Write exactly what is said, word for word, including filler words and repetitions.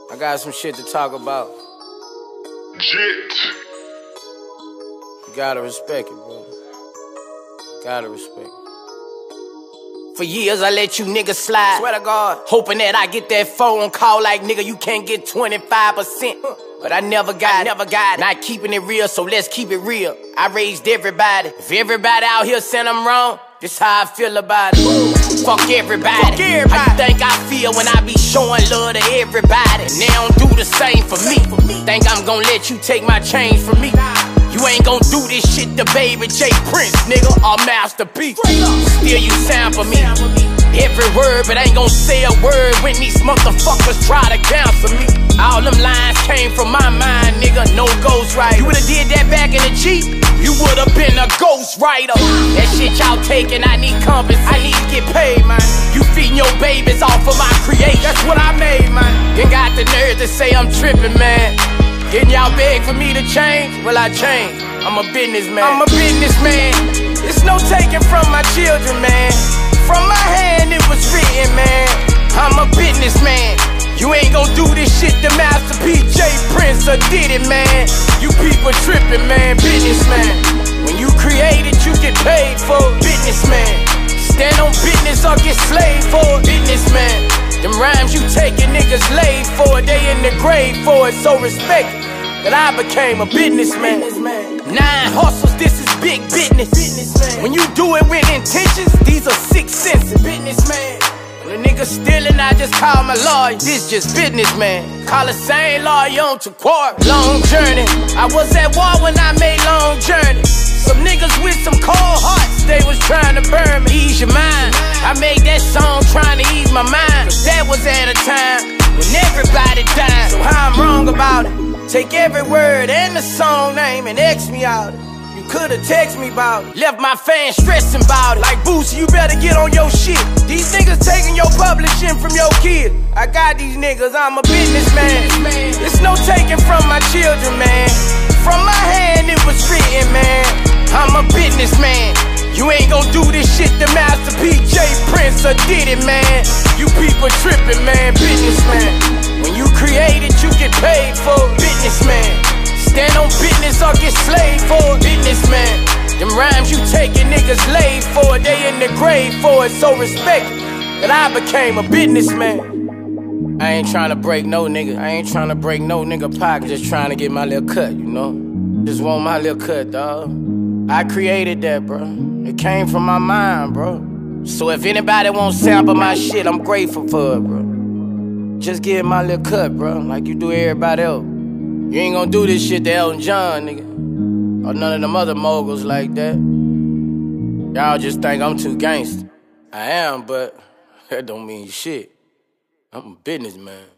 I got some shit to talk about. Jit. You gotta respect it, bro. Gotta respect it. For years I let you niggas slide. Swear to God. Hoping that I get that phone call like, nigga, you can't get twenty-five percent. But I never got I never got it. Not keeping it real, so let's keep it real. I raised everybody. If everybody out here saying I'm wrong, this how I feel about it. Ooh. Fuck everybody. Fuck everybody. How you think I feel when I be showing love to everybody? And they don't do the same for me. Think I'm gonna let you take my change from me? You ain't gon' do this shit to Baby J Prince, nigga, or Master P. Still you sound for me. Every word, but ain't gon' say a word when these motherfuckers try to cancel me. All them lines came from my mind, nigga, no ghostwriter. You would've did that back in the Jeep, you would've been a ghostwriter. That shit y'all taking, I need compass, I need to get paid, man. You feeding your babies off of my creation, that's what I made, man. Then got the nerve to say I'm tripping, man. Getting y'all beg for me to change? Well, I changed. I'm a businessman. I'm a businessman. It's no taking from my children, man. From my hand, it was written, man. I'm a businessman. You ain't gon' do this shit to Master P. J Prince or did it, man. You people tripping, man. Businessman. When you create it, you get paid for it. Businessman. Stand on business or get slaved for it. Businessman. Them rhymes you taking niggas laid for it, they in the grave for it, so respect that I became a businessman. Nine hustles, this is big business. When you do it with intentions, these are six senses. Businessman. When a nigga stealing, I just call my lawyer. This just businessman. Call the same lawyer on to court. Long journey. I was at war when I made long journey. Some niggas with some cold hearts, they was trying to burn me. Ease your mind. I made that song trying to ease my mind. Cause that was at a time when everybody died. So how I'm wrong about it? Take every word and the song name and X me out it. You could've texted me about it. Left my fans stressing about it. Like Boosie, you better get on your shit. These niggas taking your publishing from your kids. I got these niggas, I'm a businessman. It's no taking from my children, man. From my hand it was written, man. I'm a businessman. You ain't gon' do this shit to Master P. J Prince or did it, man. You people tripping, man. Businessman. When you create it, you get paid for it. Businessman. Stand on business or get slaved for it. Businessman. Them rhymes you taking niggas laid for it, they in the grave for it, so respect that I became a businessman. I ain't trying to break no nigga. I ain't trying to break no nigga pocket. Just trying to get my little cut, you know? Just want my little cut, dawg. I created that, bro. It came from my mind, bro. So if anybody wants sample my shit, I'm grateful for it, bro. Just give my little cut, bro, like you do everybody else. You ain't gonna do this shit to Elton John, nigga. Or none of them other moguls like that. Y'all just think I'm too gangster. I am, but that don't mean shit. I'm a businessman.